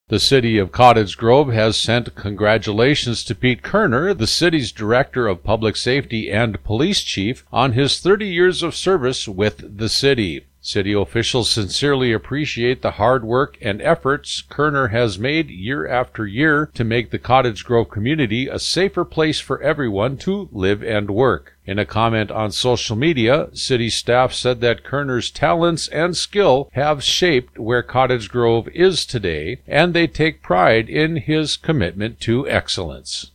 The city of Cottage Grove has sent congratulations to Pete Kerner, the city's Director of Public Safety and Police Chief, on his 30 years of service with the city. City officials sincerely appreciate the hard work and efforts Kerner has made year after year to make the Cottage Grove community a safer place for everyone to live and work. In a comment on social media, city staff said that Kerner's talents and skill have shaped where Cottage Grove is today, and they take pride in his commitment to excellence.